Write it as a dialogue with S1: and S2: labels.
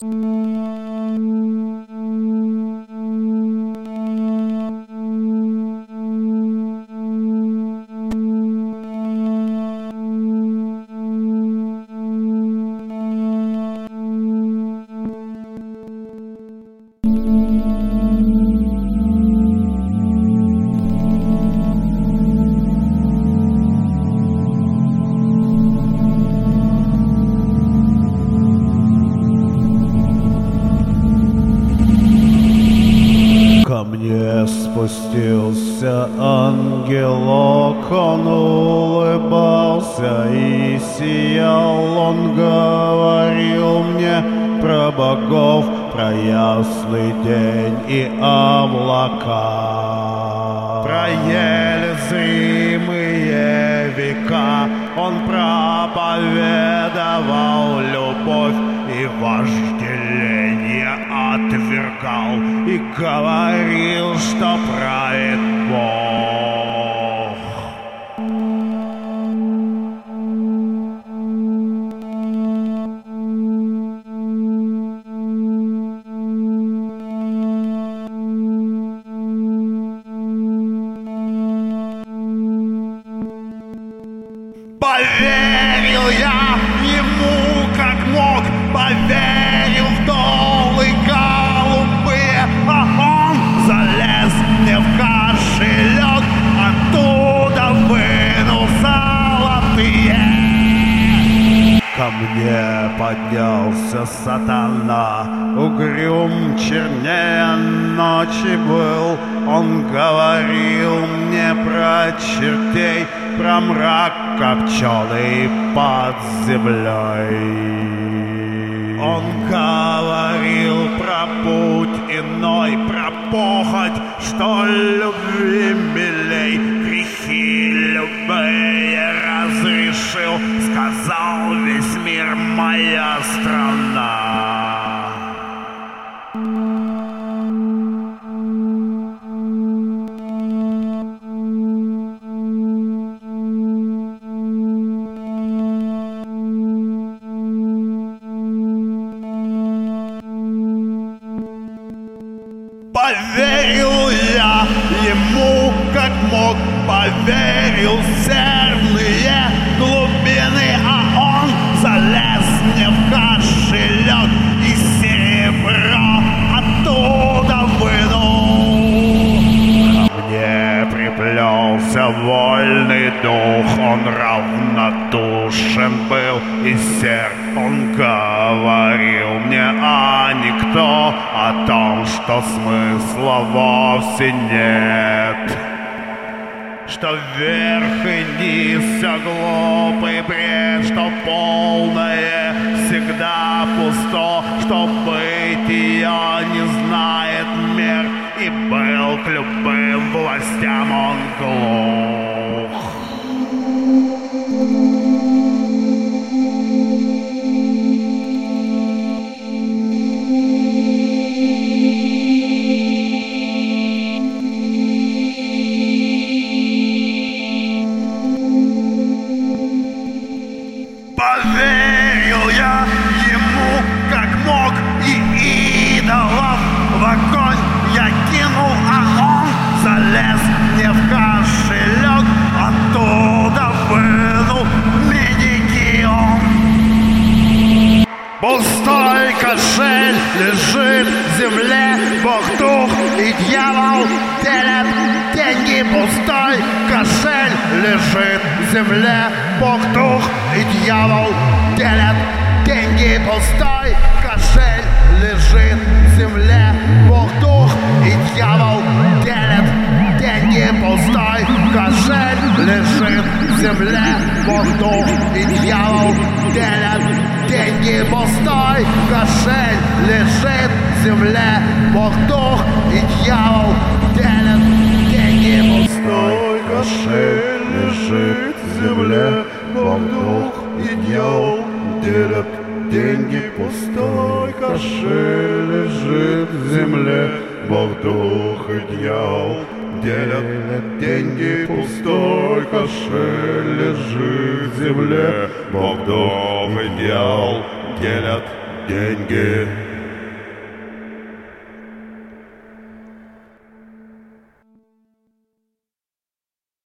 S1: Ко мне спустился ангелок, он улыбался и сиял, он говорил мне про богов, про ясный день и облака, про еле зримые века. Он проповедовал любовь и вожделение отвергал и говорил, что правит Бог. Поверил я ему как мог, поверил в доллы голубые, а он залез мне в кошелек, оттуда вынул золотые. Ко мне поднялся сатана, угрюм чернее ночи был. Он говорил мне про чертей, про мрак копченый под землей. Он говорил про путь иной, про похоть, что любви милей, грехи любые разрешил, сказал весь мир моя страна. Поверил я ему как мог, поверил в серные глубины, а он залез мне в кошелек и серебро оттуда вынул. Ко мне приплелся вольный дух, он равнодушен был и сер. Он говорил мне, а никто, о том, что смысла вовсе нет, что вверх и низ все глупый бред, что полное всегда пусто, что бытие не знает мер, и был к любым властям он глух. Поверил я ему как мог, и идолов в огонь я кинул, а он залез мне в кошелек, оттуда вынул медики он. Пустой кошель лежит в земле, Бог, дух и дьявол делят деньги. Пустой кошель лежит в земле, Бог, дух и дьявол делят деньги. Пустой кошель лежит в земле, Бог, дух и дьявол делят деньги. Пустой кошель лежит в земле, Бог, дух и дьявол делят деньги. Пустой кошель лежит в земле, Бог, дух и дьявол делят деньги. Пустой кошель лежит в земле, Бог, дух и дьявол делят деньги. Пустой кошель лежит в земле, Бог, дух и дьявол делят деньги. Пустой кошель лежит в земле, Бог, дух и дьявол делят деньги.